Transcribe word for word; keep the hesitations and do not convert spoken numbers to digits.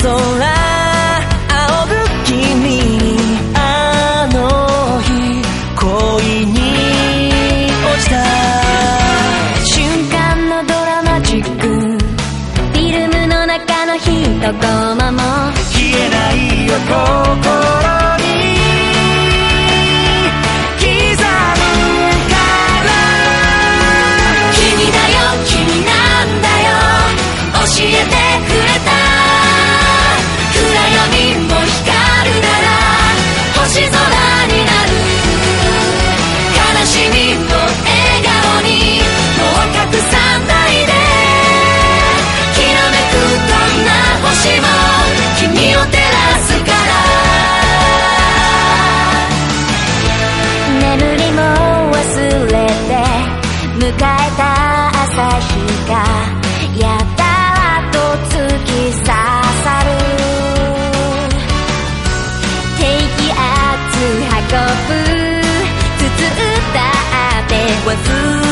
空仰ぐ君、あの日恋に落ちた。 瞬間のドラマチック、フィルムの中の一コマも消えないよ心に刻むから君だよ君なんだよ教えてくれた。暗闇も光るなら星空になる。悲しみも笑顔にもう隠さないで。きらめくどんな星も君を照らすから。 眠りも忘れて迎えた朝日がやたらと突き刺さる。低気圧運ぶ包んだって忘れ